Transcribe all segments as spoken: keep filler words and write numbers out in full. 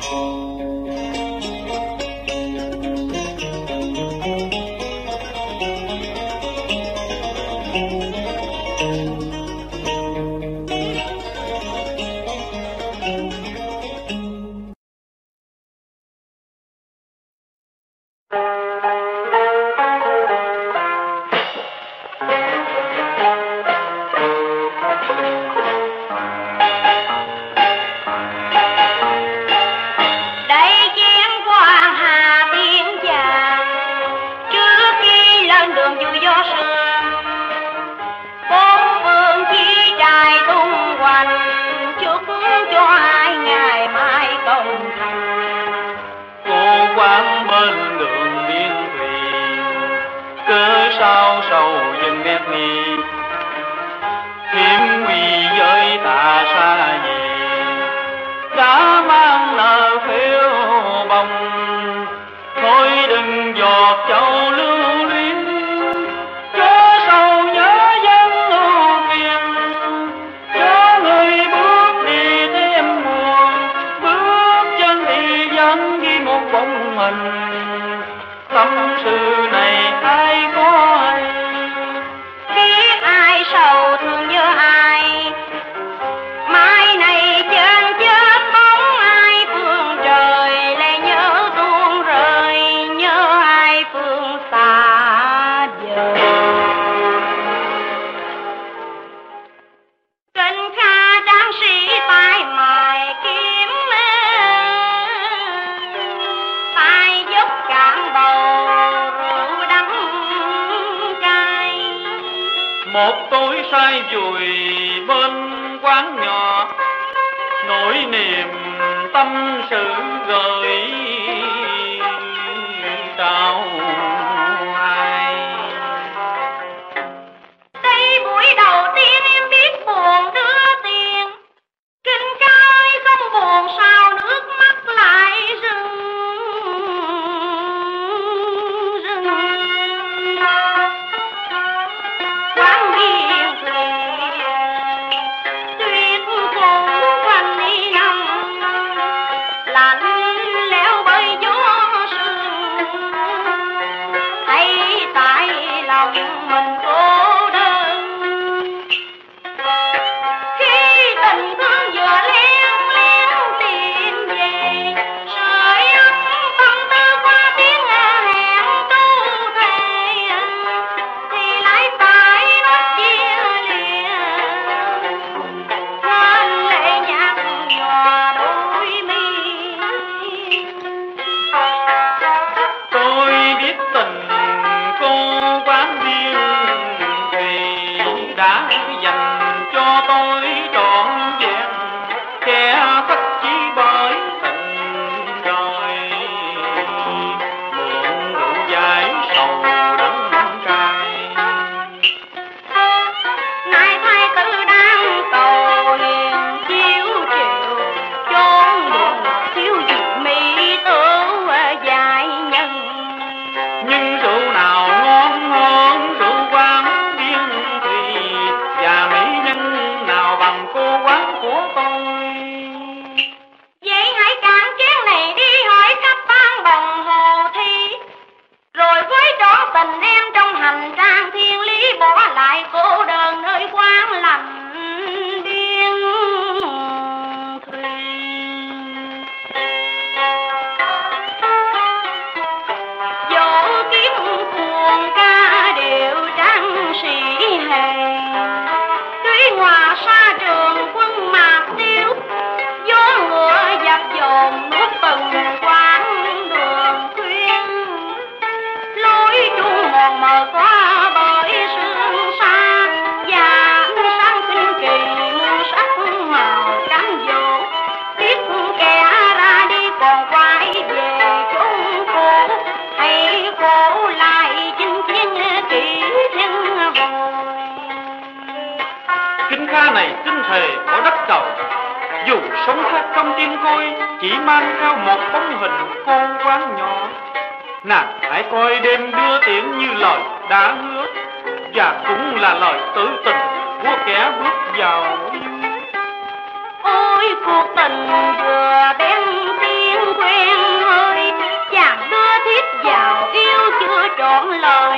Ôi cuộc tình vừa đem tiếng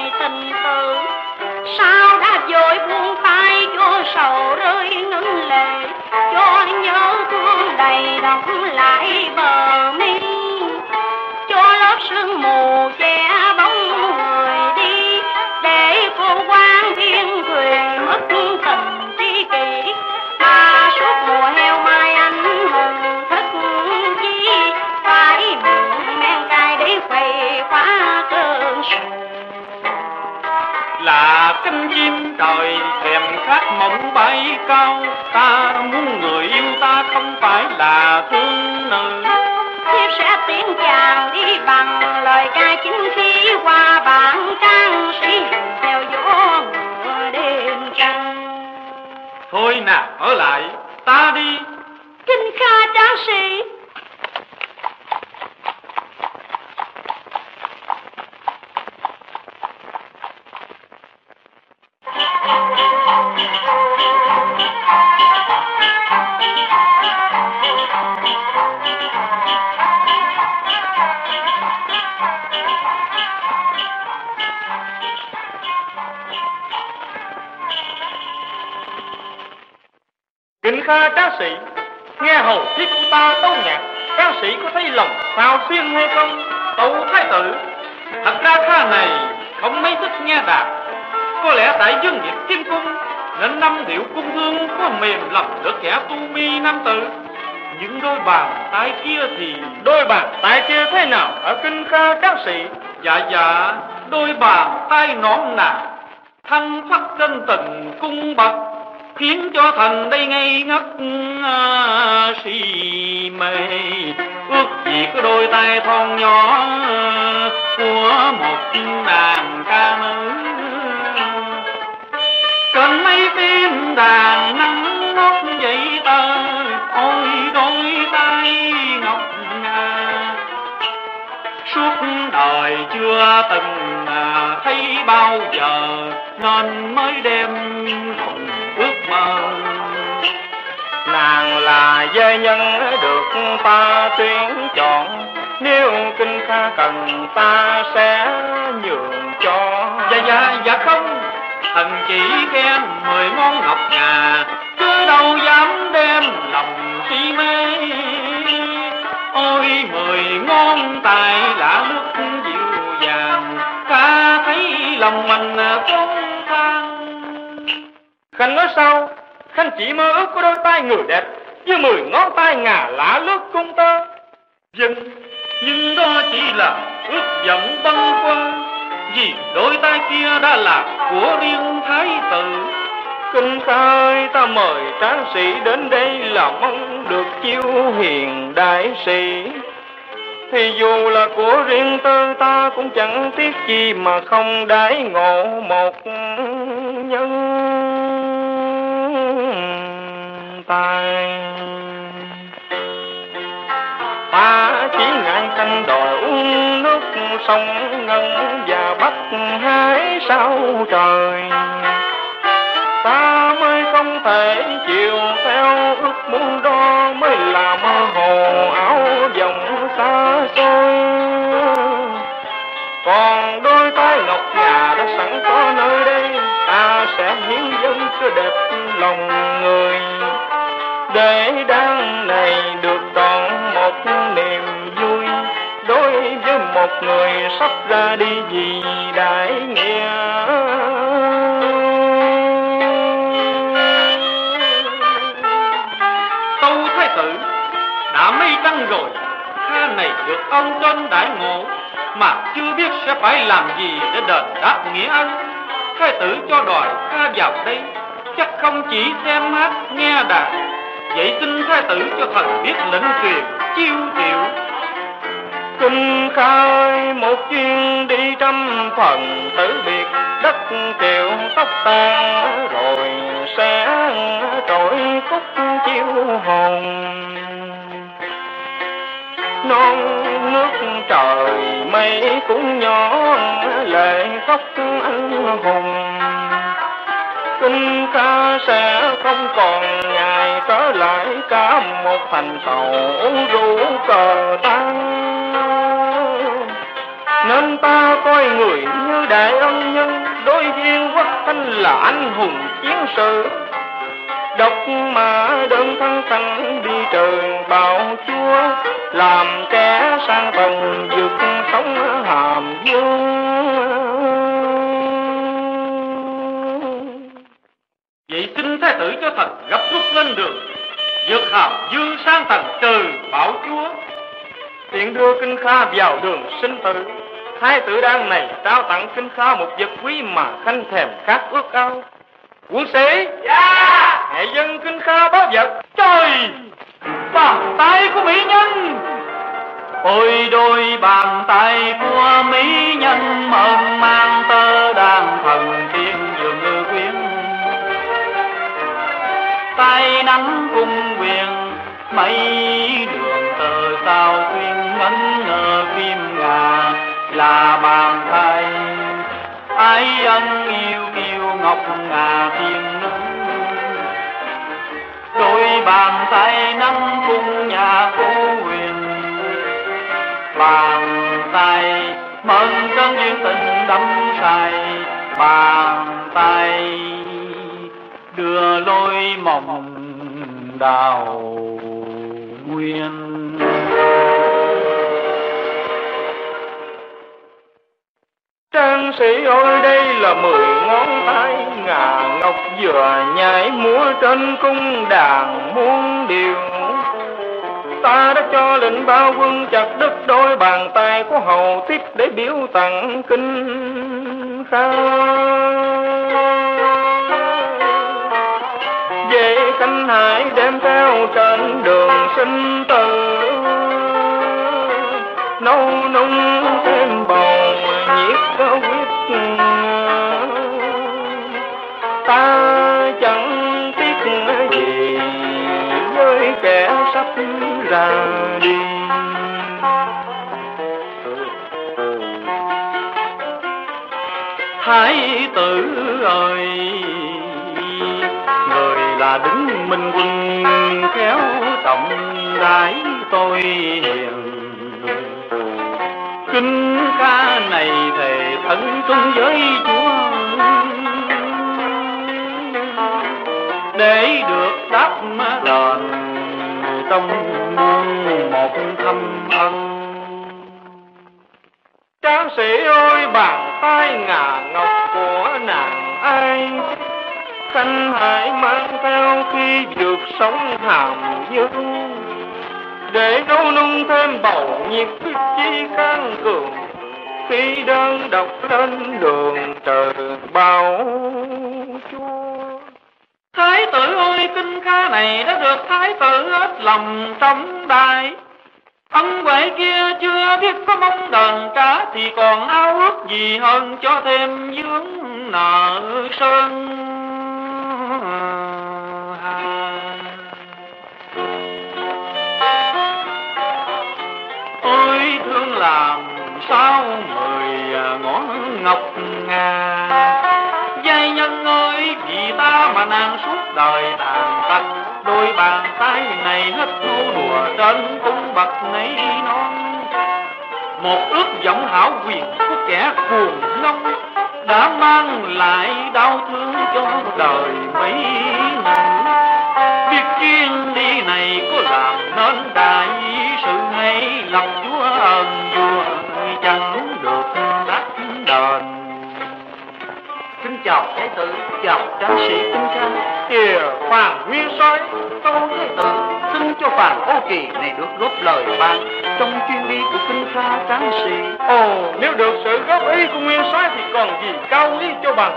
lại tình tử, sao đã vội buông tay cho sầu rơi ngân lệ, cho nhớ thương đầy đọng lại bờ mi, cho lớp sương mù che bóng người đi, để cô quan thiên thuyền mất tình tri kỷ, mà suốt mùa heo mai anh hùng thức chi, phải mượn men cay để khuây khóa cơn sầu. Là cánh chim trời thèm khát mộng bay cao, ta muốn người yêu ta không phải là thương nữ. Thiếp sẽ tiến chàng đi bằng lời ca chính khí, qua bản trang sĩ theo gió mùa đêm trăng. Thôi nào ở lại, ta đi. Kinh Kha tráng sĩ. Kinh Kha tráng sĩ, nghe hầu thiết của ta tấu nhạc, tráng sĩ có thấy lòng sao xuyên hay không? Tâu thái tử, thật ra Kha này không mấy thích nghe đàn, có lẽ tại dương nhiệt kim cung nên năm điệu cung hương có mềm lòng được kẻ tu mi nam tử. Những đôi bàn tay kia thì đôi bàn tay kia thế nào ở Kinh Kha tráng sĩ? Dạ dạ, đôi bàn tay nõn nà thanh thoát trên tình cung bậc, khiến cho thần đây ngây ngất à, si mê. Ước gì có đôi tay thon nhỏ của một nàng ca nữ, trên mấy phim đàn nắng ngót dậy tơ, ôi đôi tay ngọc ngà. Suốt đời chưa từng à, thấy bao giờ, nên mới đem lòng ước mơ. Nàng là giai nhân được ta tuyển chọn, nếu Kinh Kha cần ta sẽ nhường cho. Dạ dạ dạ không, thần chỉ khen mười món ngọc ngà, chứ đâu dám đem lòng si mê. Ôi mười ngón tay lạ nước dịu dàng, Kha thấy lòng mình không than. Khanh nói sao? Khanh chỉ mơ ước có đôi tay người đẹp như mười ngón tay ngà lạ lướt cung tơ. Dân, nhưng đó chỉ là ước vọng băn khoăn, vì đôi tay kia đã là của riêng thái tử. Kinh Kha ơi, ta mời tráng sĩ đến đây là mong được chiêu hiền đại sĩ. Thì dù là của riêng tư ta cũng chẳng tiếc chi mà không đãi ngộ một nhân tài. Ta chỉ ngại canh đòi uống nước sông ngân và bắt hái sao trời. Ta mới không thể chịu theo ước muốn đó, mới là mơ hồ áo vòng xa xôi. Còn đôi tay ngọc ngà đã sẵn có nơi đây, ta sẽ hiến dâng cho đẹp lòng người, để đàn này được trọn một niềm vui, đối với một người sắp ra đi vì đại nghĩa. Tâu thái tử, đã mấy trăng rồi, Kha này được ông trên đại ngộ, mà chưa biết sẽ phải làm gì để đền đáp nghĩa ân. Thái tử cho đòi Kha vào đây, chắc không chỉ xem hát nghe đàn. Vậy xin thái tử cho thần biết lệnh truyền chiêu triệu. Kinh Kha ơi, một chuyến đi trăm phần tử biệt, đất kiều tóc tan rồi sẽ trội cúc chiêu hồn. Non nước trời mây cũng nhỏ, lệ khóc anh hùng. Kinh Kha sẽ không còn ngày trở lại, cả một thành sầu rượu cờ tan. Nên ta coi người như đại ân nhân, đối viên quốc thanh là anh hùng chiến sự. Độc mà đơn thân thành đi trời bào chúa, làm kẻ sang tầng vượt sống hàm dương. Vậy xin thái tử cho thần gấp rút lên đường, vượt hàm dương sang tầng trừ bảo chúa. Tiện đưa Kinh Kha vào đường sinh tử. Thái tử đang này trao tặng Kinh Kha một vật quý mà khanh thèm khát ước ao. Quân sĩ, dạ, hãy dâng Kinh Kha báo vật. Trời, bàn tay của mỹ nhân, ôi đôi bàn tay của mỹ nhân mơn mang tơ đàn thần tiên dường quyến. Tay nắm cung quyền mấy đường tờ sao khuyên ngân ngờ kim ngà là bàn tay. Ái ân yêu kiêu ngọc ngà thiên nữ, đôi bàn tay nắm cung nhà cô huyền. Bàn tay mơn cơn duyên tình đắm say, bàn tay đưa lối mộng đào nguyên. Trang sĩ ơi, đây là mười ngón tay ngà ngọc vừa nhảy múa trên cung đàn muôn điều. Ta đã cho lệnh bao quân chặt đứt đôi bàn tay của hầu tiếp để biểu tặng Kinh Kha. Về Khanh Hải đem theo trên đường sinh tử, nấu nung thêm bầu nhiệt huyết. Ta chẳng tiếc gì với kẻ sắp ra đi. Thái tử ơi, người là đứng minh quân khéo trọng đái tôi hiền. Kinh Kha này thề thân chung với chúa, để được đáp đền trong muôn một thâm ân. Tráng sĩ ơi, bàn tay ngà ngọc của nàng ai Khanh Hải mang theo khi vượt sóng hàm dương, để nấu nung thêm bầu nhiệt huyết chi can cường, khi đơn độc lên đường trời bao chúa. Thái tử ơi, Kinh Kha này đã được thái tử hết lòng trong đài. Ân huệ kia chưa biết có mong đền trả, thì còn ao ước gì hơn cho thêm vướng nợ sơn hà. Ôi thương làm sao mười ngõ ngọc ngà, giai nhân ơi, vì ta mà nàng suốt đời tàn tật. Đôi bàn tay này hết nô đùa trên cung bậc nấy non. Một ước vọng hảo quyền của kẻ cuồng ngông, đã mang lại đau thương cho đời mấy năm. Việc chuyên đi này có làm nên đại sự hay, lập chúa ơn vua chẳng được đáp đền. Kính chào thái tử, chào tráng sĩ Kinh Kha. Kìa Hoàng Nguyên soái, Tâu thái tử xin cho Phàn Ô Kỳ này được góp lời ban trong chuyến đi của Kinh Kha tráng sĩ. Ồ, nếu được sự góp ý của Nguyên soái thì còn gì cao quý cho bằng.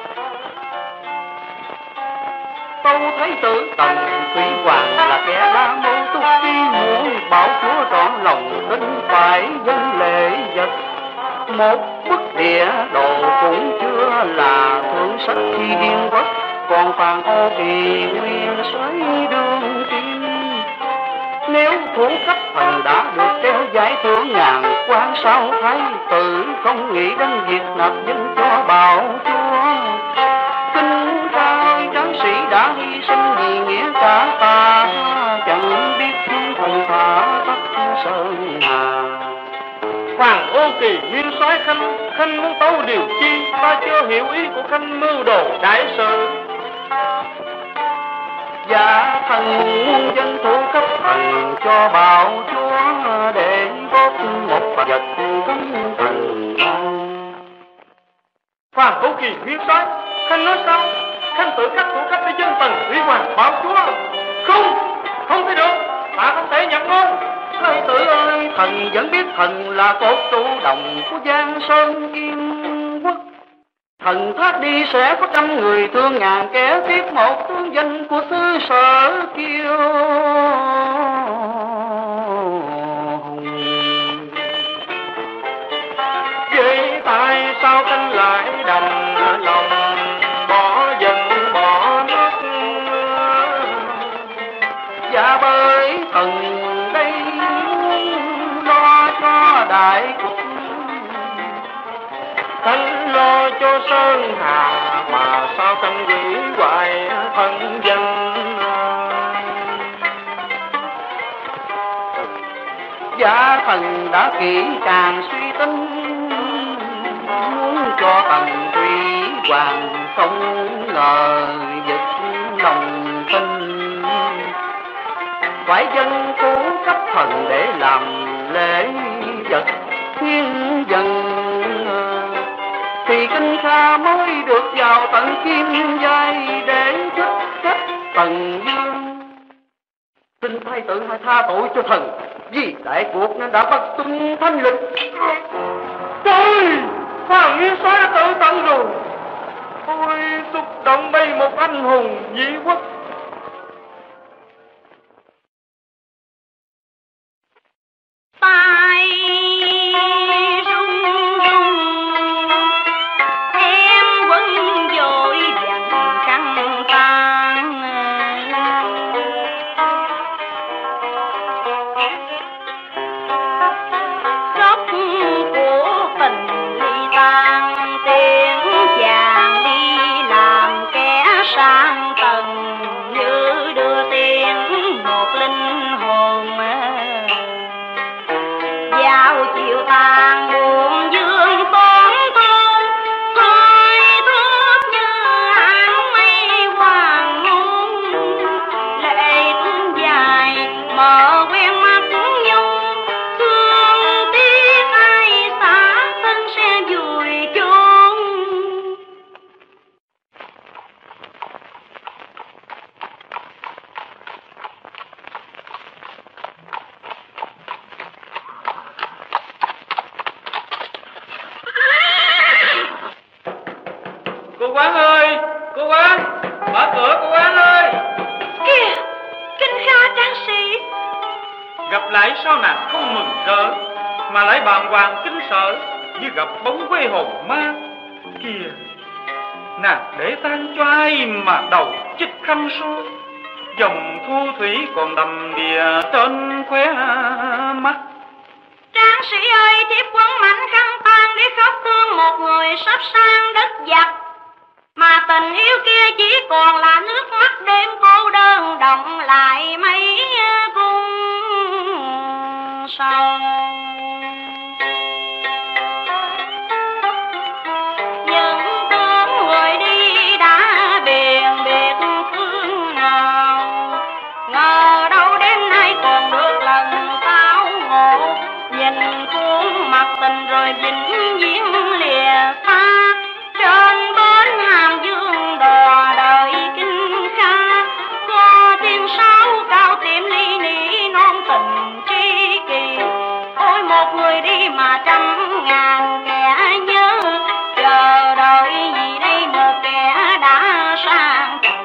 Tâu thái tử, Tần Thủy Hoàng là kẻ đa mưu túc trí, muốn bảo chúa trọn lòng đến phải dân lễ vật. Một bức địa đồ cũng chưa là thượng sách khi điên vất, còn Phàn Ô Kỳ nguyên soái đương tiên. Nếu thủ cấp thần đã được treo giải thưởng ngàn quan, sao thái tử không nghĩ đến việc nạp dân cho bảo chúa. Kinh Kha tráng sĩ đã hy sinh vì nghĩa cả ta, chẳng biết thương thần thả tất sơn hà. Hoàng Ô Kỳ nguyên soái Khanh, Khanh muốn tấu điều chi? Ta chưa hiểu ý của Khanh mưu đồ đại sự. Dạ thần muôn dân thủ cấp thần cho bảo chúa, để góp một vật cống thần. Hoàng Ô Kỳ nguyên soái, Khanh nói sao? Khanh tự cắt thủ cấp để dân tần huy hoàng bảo chúa? Không, không thể được, ta không thể nhận ngôn. Thái tử ơi, thần vẫn biết thần là cột trụ đồng của Giang Sơn Yên Quốc. Thần thoát đi sẽ có trăm người thương ngàn kẻ tiếc một tướng danh của xứ Sở Kiêu Hùng. Vậy tại sao Khanh lại đành lòng bỏ dân bỏ nước? Dạ bởi thần đây lo cho đại cục, Khanh lo cho Sơn Hà mà sao Khanh gửi hoài thân dân? Dạ thần đã kỹ càng suy tính, muốn cho thần thủy hoàng không ngờ giật lòng tin. Phải dân cố cấp thần để làm lễ vật thiên dân, thì Kinh Kha mới được vào tận kim giai để chức trách Tần Dương. Xin thái tử hãy tha tội cho thần, vì đại cuộc nên đã bắt tung thanh lịch. Trời, Hoàng Nguyên soái đã tự tận rồi. Ôi, xúc động bay một anh hùng vĩ quốc. Tai rung rung, em quân vội vàng căng tan. Khóc của tình ly tan, tiếng chàng đi làm kẻ sang tầng, như đưa tiền một linh hồn. Vào chiều tàn buồn dương tổn thương, thôi thước như áng mây hoàng hôn. Lệ thương dài mở quen mắt nhung, thương tiếc ai xa thân sẽ vùi chôn. Cô Quán ơi, cô Quán, mở cửa cô Quán ơi. Kìa, Kinh Kha tráng sĩ. Gặp lại sao nàng không mừng rỡ, mà lại bàng hoàng kinh sợ như gặp bóng quê hồn ma. Kìa, nàng để tan cho ai mà đầu chích khăn số, dòng thu thủy còn đầm đìa trên khóe mắt. Tráng sĩ ơi, thiếp quấn mảnh khăn tang để khóc thương một người sắp sang đất giặc, mà tình yêu kia chỉ còn là nước mắt đêm cô đơn động lại mấy cung sông. Những tướng người đi đã biển biệt phương nào, ngờ đâu đến nay còn được lần tao ngộ. Nhìn khuôn mặt tình rồi vĩnh viễn lìa xa, trên bến Hàm Dương đò đợi Kinh Kha. Có tiếng sáo cao tiệm ly nỉ non tình tri kỳ, ôi một người đi mà trăm ngàn kẻ nhớ, chờ đợi gì đây một kẻ đã sang trần.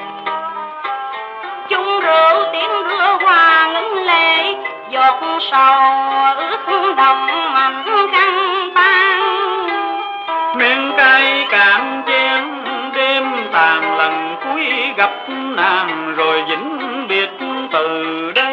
Chung rượu tiếng rửa hoa ngấn lệ, giọt sầu ướt đồng mảnh khăn tan. Miệng cay cạn chén đêm tàn lần cuối gặp nàng, rồi vĩnh biệt từ đây.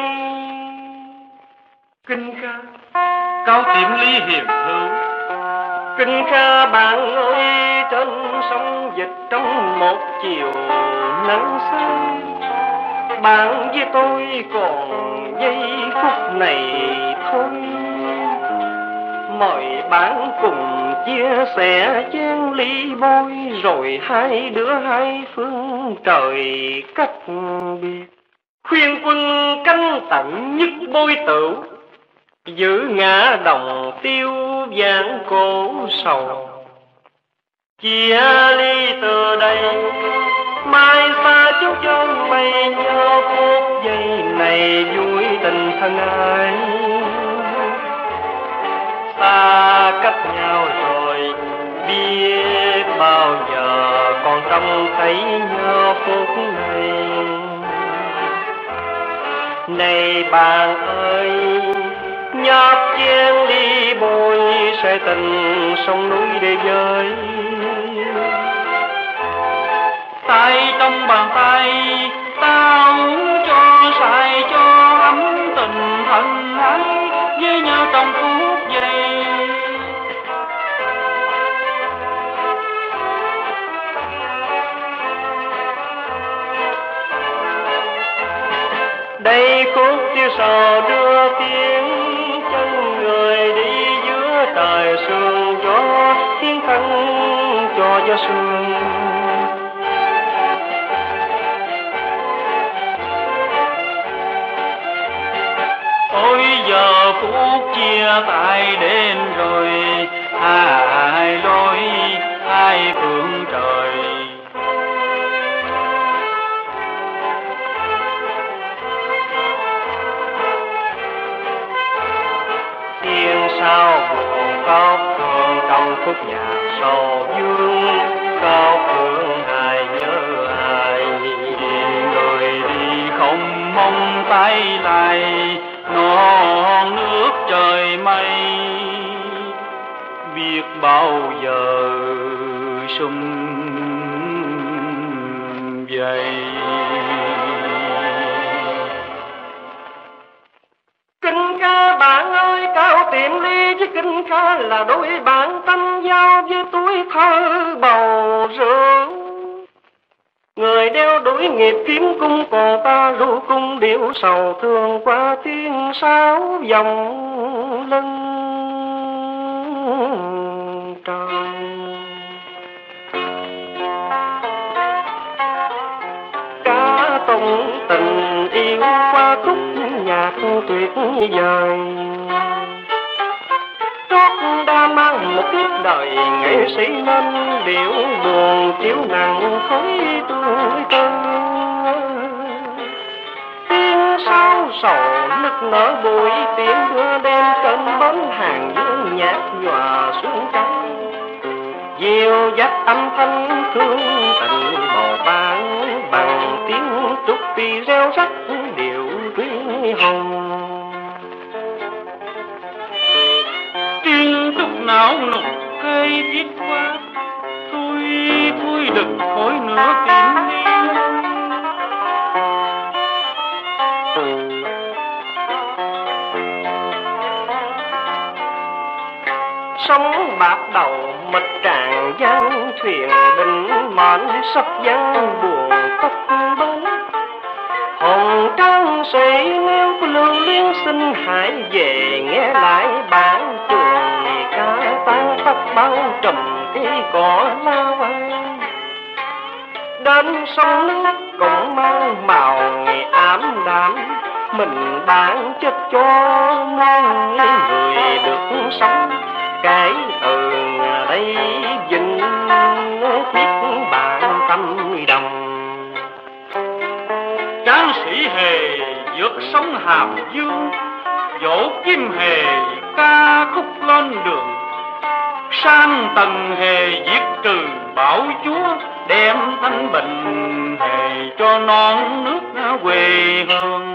Kinh Kha, cao tiệm ly hiền hữu. Kinh Kha bạn ơi, trên sông dịch trong một chiều nắng sớm, bạn với tôi còn giây phút này thôi. mời bạn cùng chia sẻ chén ly bôi, rồi hai đứa hai phương trời cách biệt. Khuyên quân canh tận nhất bôi tửu, giữ ngã đồng tiêu vãn cổ sầu. Chia ly từ đây, mai xa chú chân mây, nhớ phút giây này vui tình thân ai. Ta cách nhau rồi, biết bao giờ còn trông thấy nhớ phút này. Này bạn ơi, nhấp chén đi bôi, sẽ tình sông núi để vơi. Tay trong bàn tay, ta uống cho say cho ấm tình thân ấy với nhau trong phút giây. Đây khúc tiêu sầu đưa tiếng chân người đi giữa trời sương gió, tiếng thân cho gió sương. Ôi giờ phút chia tay đến rồi, hai lối hai phương trời. Tiếng sao buồn khóc thương trong khúc nhạc sầu vương, cao phương ai nhớ ai. Người đi không mong tay lại, non nước trời mây, biết bao giờ sum vầy. Kinh ca bạn ơi, cao tiệm ly với kinh ca là đôi bạn tâm giao với tuổi thơ bầu rượu. Người đeo đuổi nghiệp kiếm cung, còn ta ru cung điệu sầu thương qua tiếng sáo dòng lưng trời. Ca tụng tình yêu qua khúc nhạc tuyệt vời, trót đã mang một kiếp đời nghệ sĩ nên điệu buồn chiếu nặng khói tuổi thơ. Tiếng sao sầu nức nở bụi, tiếng đưa đêm cơn bóng hàng dương nhạc nhòa xuống trắng. Dìu dắt âm thanh thương tình bầu ban, bằng tiếng trúc pi reo rắc điệu tuyên hồng. Tiếng trúc não nục hay viết qua, thôi thôi đừng hỏi nữa tìm đi. Sóng bạc đầu mật tràn giang, thuyền bình mòn sắp giăng buồn tóc bóng. Hồng trăng xây nêu lưu liên sinh hải về, nghe lại bản trường ca tan tóc bao trùm cây cỏ lao ai. Đến sông nước cũng mang màu ám đạm, mình bán chất cho non người được sống. Kể từ đây vinh biết bạn tâm đồng. Tráng sĩ hề vượt sông Hàm Dương, dỗ kim hề ca khúc lên đường. Sang tầng hề diệt trừ bão chúa, đem thanh bình hề cho non nước quê hương.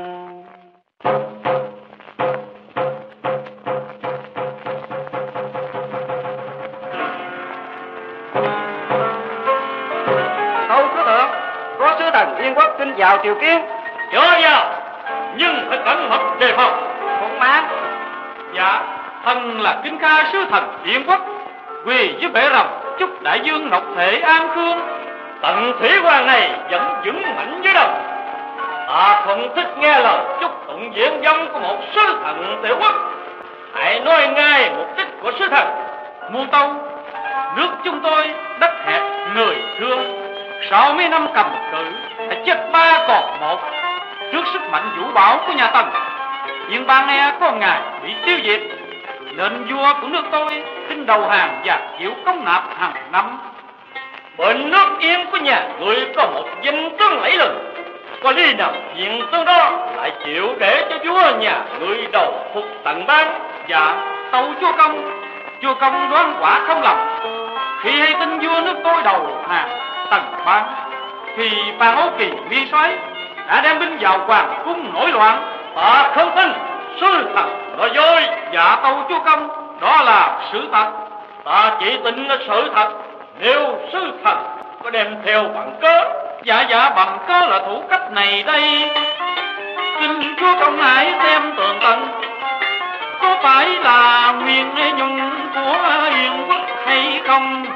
Yên Quốc xin chào triều kiến. Chớ vào, nhưng phải cẩn mật đề phòng. Không má. Dạ, thần là Kinh Ca sứ thần Yên Quốc, quỳ với bệ rồng chúc đại dương ngọc thể an khương. Tận thủy hoàng này vẫn vững mạnh với đồng. Ta thuận thích nghe lời chúc tụng diễn vong của một sứ thần tiểu quốc. Hãy nói ngay một cách của sứ thần. Muôn tâu, nước chúng tôi đất hẹp người thương, sáu mươi năm cầm cự đã chết ba còn một trước sức mạnh vũ bão của nhà Tần. Yên bang nghe có ngày bị tiêu diệt, nên vua của nước tôi xin đầu hàng và chịu cống nạp hàng năm. Bên nước Yên của nhà người có một danh tướng lẫy lừng, có lý nào diện tướng đó lại chịu để cho vua nhà người đầu phục Tần bang? Dạ, tâu chúa công, chúa công đoán quả không lầm. Khi hay tin vua nước tôi đầu hàng Tần bang, thì Phan Ấu Kỳ mi soái đã đem binh vào hoàng cung nổi loạn. Ta không tin sứ thần nói dối. Dạ tâu chúa công, đó là sự thật. Ta chỉ tin là sự thật nếu sứ thần có đem theo bằng cớ. Dạ dạ bằng cớ là thủ cách này đây. Xin chúa công hãy xem tường tận, có phải là nguyên nhung của Yên quốc hay không?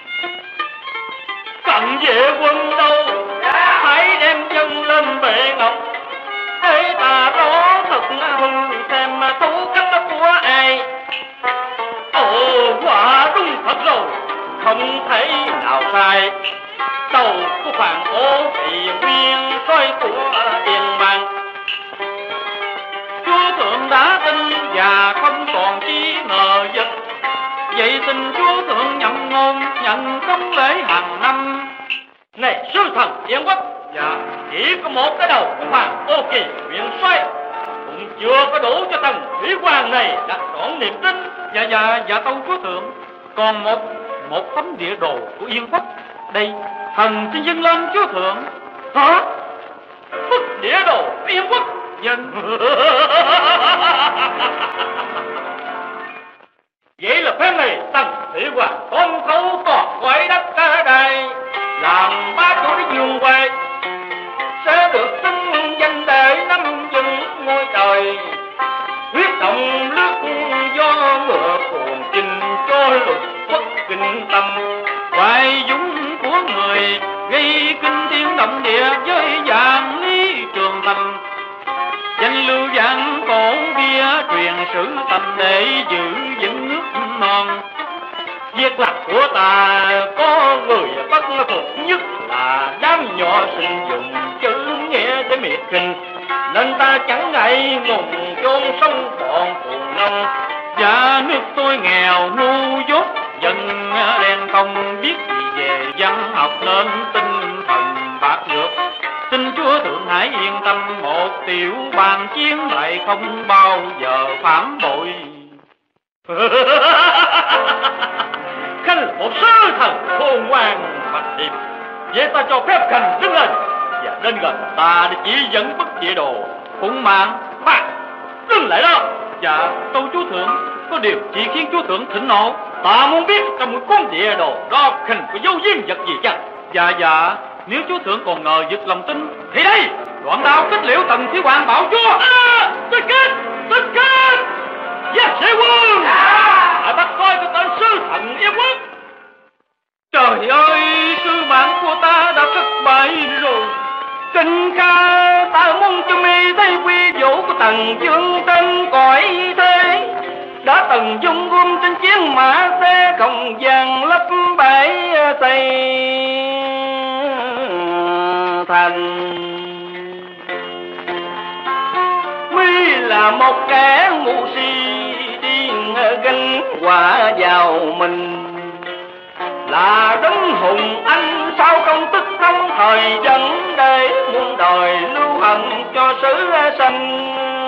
Cận vệ quân đâu, hãy đem chân lên bệ ngọc để ta rõ thật hư xem thủ cách của ai. Ồ, quả đúng thật rồi, không thấy nào sai. Đầu của Phan Ấu Kỳ nguyên soái của Yên bang. Chúa thượng đã tin và không còn chi ngờ vực, vậy xin chúa thượng nhậm ngôn nhận công lễ hàng năm. Này sứ thần Yên quốc, Dạ, chỉ có một cái đầu của Phan Ấu Kỳ nguyên soái cũng chưa có đủ cho thần thủy hoàng này đặt trọn niềm tin. Dạ dạ dạ tâu chúa thượng, còn một một tấm địa đồ của Yên quốc đây, thần xin dâng lên chúa thượng. Hả? Bức địa đồ Yên quốc? Dân. Vậy là phép này Tần thủy hoàng con thấu còn quậy đất cả đây, làm ba chủ cái dương quay sẽ được xưng danh để năm dân ngôi trời. Huyết động nước do ngựa cuồng chinh cho lục quốc kinh tâm. Hoài dũng của người gây kinh thiên động địa với vạn lý trường thành, danh lưu vạn cổ bia truyền sử tâm để giữ vững nước non. Việc làm của ta có người bất phục nhất là đám nhỏ sinh dùng chữ nghĩa để miệt kinh, nên ta chẳng ngại ngùng chôn sông bọn phù nông. Dạ nước tôi nghèo ngu dốt, dân đen không biết gì về văn học nên tinh thần bạc nhược. Xin chúa thượng hãy yên tâm, một tiểu bàn chiến lại không bao giờ phản bội. Khanh một sứ thần khôn ngoan mặt điệp, vậy ta cho phép Khanh đứng lên và đến gần ta để chỉ dẫn bức địa đồ. Phụng mạng. Khoan, đứng lại đó. Dạ tâu chúa thượng, có điều chỉ khiến chúa thượng thịnh nộ. Ta muốn biết trong một con địa đồ đó Khanh có dấu diêm vật gì chăng? Dạ dạ, nếu chúa thượng còn ngờ vực lòng tin thì đây, đoạn đao kết liễu Tần thủy hoàng bảo chúa. À, tích kết, tích kết. Dạ sĩ quân, hãy bắt coi cái tên sứ thần Yên quốc. Trời ơi, sứ mạng của ta đã thất bại rồi. Kinh ca ta muốn cho mi thấy quy vũ của Tần vương trên cõi thế. Đã từng dung gươm trên chiến mã xe không gian lấp bãi xây thành. Mi là một kẻ ngu si điên gánh quả vào mình, là đấng hùng anh sao công tức thông thời dân để muôn đời lưu hận cho xứ sanh.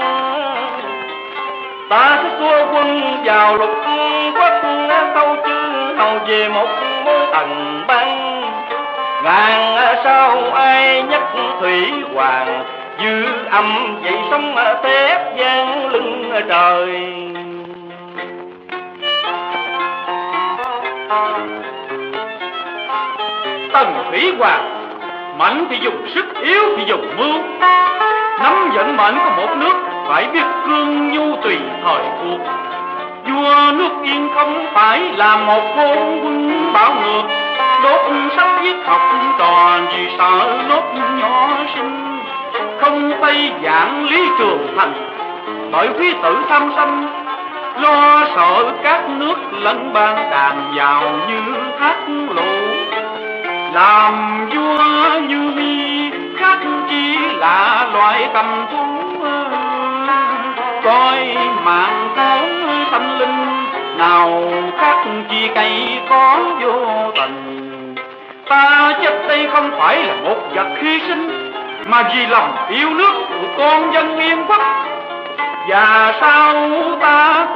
Ta sẽ xua quân vào lục quốc, tâu chứ hầu về một mối Tần bang. Ngàn sao ai nhắc thủy hoàng, dư âm dậy sóng thép gian lưng trời. Tần thủy hoàng mạnh thì dùng sức, yếu thì dùng mưu. Nắm vận mệnh của một nước phải biết cương nhu tùy thời cuộc. Vua nước Yên không phải là một con quân bạo ngược, đốt sắp giết học trò vì sợ nốt nhỏ sinh. Không tay giảng lý trường thành bởi quý tử tham sanh, lo sợ các nước lẫn ban đàn vào như thác lũ. Làm vua như mi khác chỉ là loại cầm thú, coi mạng khốn tâm linh nào khác chi cây có vô tình. Ta chết đây không phải là một vật hy sinh, mà vì lòng yêu nước của con dân Yên Quốc. Và sao ta